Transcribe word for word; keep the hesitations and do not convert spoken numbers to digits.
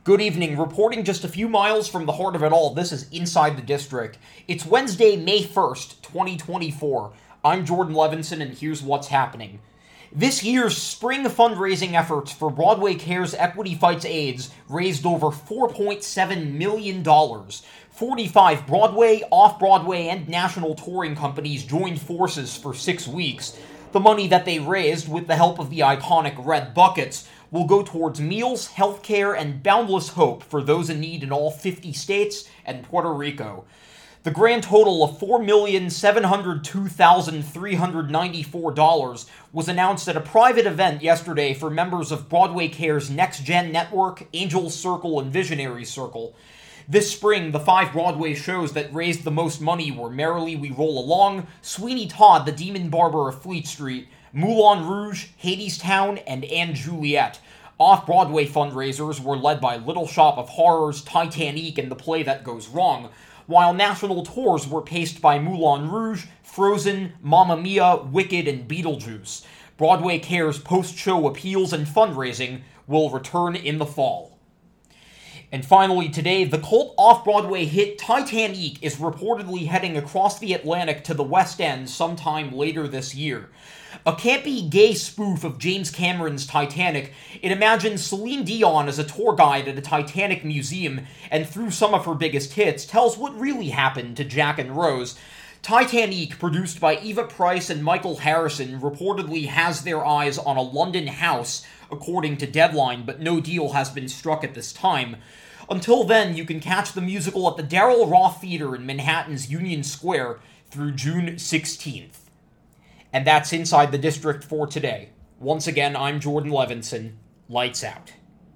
Good evening. Reporting just a few miles from the heart of it all, this is Inside the District. It's Wednesday, May first, twenty twenty-four. I'm Jordan Levinson, and here's what's happening. This year's spring fundraising efforts for Broadway Cares Equity Fights AIDS raised over four point seven million dollars. forty-five Broadway, off-Broadway, and national touring companies joined forces for six weeks. The money that they raised, with the help of the iconic Red Buckets, will go towards meals, healthcare, and boundless hope for those in need in all fifty states and Puerto Rico. The grand total of four million seven hundred two thousand three hundred ninety-four dollars was announced at a private event yesterday for members of Broadway Cares Next Gen Network, Angel Circle, and Visionary Circle. This spring, the five Broadway shows that raised the most money were Merrily We Roll Along, Sweeney Todd, the Demon Barber of Fleet Street, Moulin Rouge, Hadestown, and & Juliet. Off-Broadway fundraisers were led by Little Shop of Horrors, Titanic, and The Play That Goes Wrong, while national tours were paced by Moulin Rouge, Frozen, Mamma Mia, Wicked, and Beetlejuice. Broadway Cares post-show appeals and fundraising will return in the fall. And finally today, the cult off-Broadway hit Titanic is reportedly heading across the Atlantic to the West End sometime later this year. A campy, gay spoof of James Cameron's Titanic, it imagines Celine Dion as a tour guide at a Titanic museum, and through some of her biggest hits, tells what really happened to Jack and Rose. Titanic, produced by Eva Price and Michael Harrison, reportedly has their eyes on a London house, according to Deadline, but no deal has been struck at this time. Until then, you can catch the musical at the Daryl Roth Theater in Manhattan's Union Square through June sixteenth. And that's Inside the District for today. Once again, I'm Jordan Levinson. Lights out.